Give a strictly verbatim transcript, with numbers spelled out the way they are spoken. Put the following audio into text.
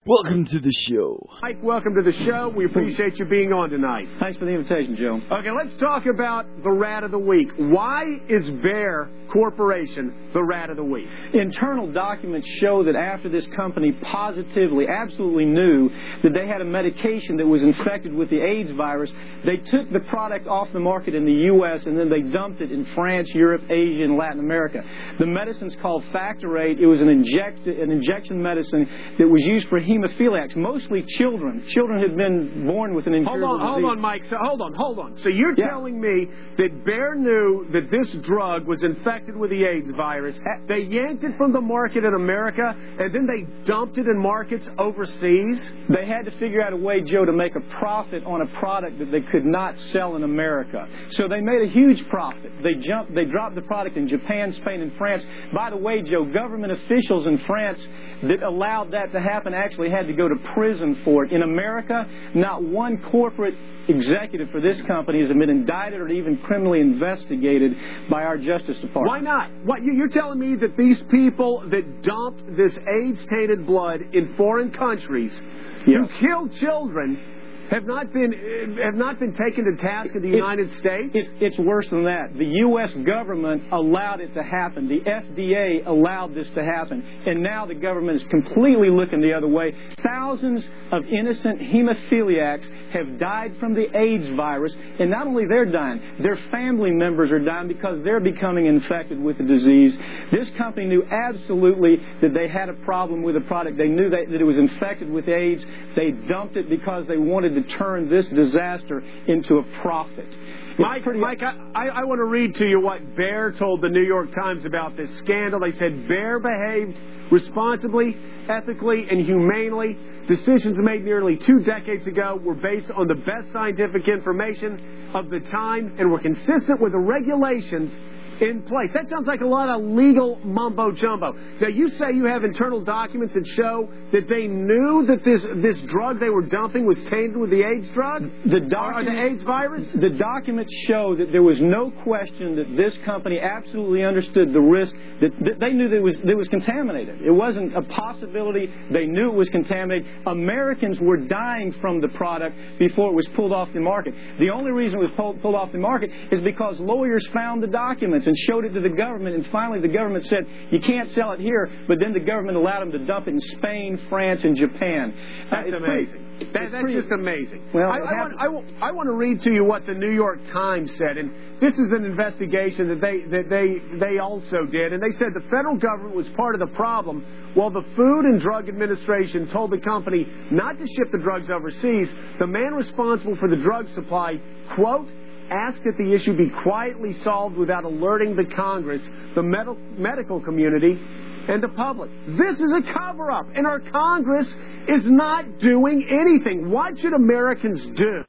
Welcome to the show. Mike, welcome to the show. We appreciate you being on tonight. Thanks for the invitation, Joe. Okay, let's talk about the rat of the week. Why is Bayer Corporation the rat of the week? Internal documents show that after this company positively, absolutely knew that they had a medication that was infected with the AIDS virus, they took the product off the market in the U S and then they dumped it in France, Europe, Asia, and Latin America. The medicine's called Factorate. It was an, inject, an injection medicine that was used for hemophiliacs, mostly children. Children had been born with an incurable Hold on, disease. hold on, Mike. So, hold on, hold on. So you're yeah. telling me that Bayer knew that this drug was infected with the AIDS virus. They yanked it from the market in America, and then they dumped it in markets overseas? They had to figure out a way, Joe, to make a profit on a product that they could not sell in America. So they made a huge profit. They jumped, they dropped the product in Japan, Spain, and France. By the way, Joe, government officials in France that allowed that to happen actually had to go to prison for it. In America, not one corporate executive for this company has been indicted or even criminally investigated by our Justice Department. Why not? What, you're telling me that these people that dumped this AIDS-tainted blood in foreign countries, yes. who killed children, have not been have not been taken to task in the United it, States? It, it's worse than that. The U S government allowed it to happen. The F D A allowed this to happen. And now the government is completely looking the other way. Thousands of innocent hemophiliacs have died from the AIDS virus. And not only they're dying, their family members are dying because they're becoming infected with the disease. This company knew absolutely that they had a problem with the product. They knew that, that it was infected with AIDS. They dumped it because they wanted to turn this disaster into a profit. Mike, Mike I, I want to read to you what Bayer told the New York Times about this scandal. They said Bayer behaved responsibly, ethically, and humanely. Decisions made nearly two decades ago were based on the best scientific information of the time and were consistent with the regulations in place. That sounds like a lot of legal mumbo-jumbo. Now, you say you have internal documents that show that they knew that this this drug they were dumping was tainted with the AIDS drug? The, or the AIDS virus? The documents show that there was no question that this company absolutely understood the risk, that, that they knew that it, was, that it was contaminated. It wasn't a possibility. They knew it was contaminated. Americans were dying from the product before it was pulled off the market. The only reason it was pulled, pulled off the market is because lawyers found the documents and showed it to the government, and finally the government said, you can't sell it here, but then the government allowed them to dump it in Spain, France, and Japan. That's uh, amazing. Pretty, that, that's pretty, just amazing. Well, I, I, want, I, want, I want to read to you what the New York Times said, and this is an investigation that they, that they, they also did, and they said the federal government was part of the problem while the Food and Drug Administration told the company not to ship the drugs overseas. The man responsible for the drug supply, quote, asked that the issue be quietly solved without alerting the Congress, the med- medical community, and the public. This is a cover-up, and our Congress is not doing anything. What should Americans do?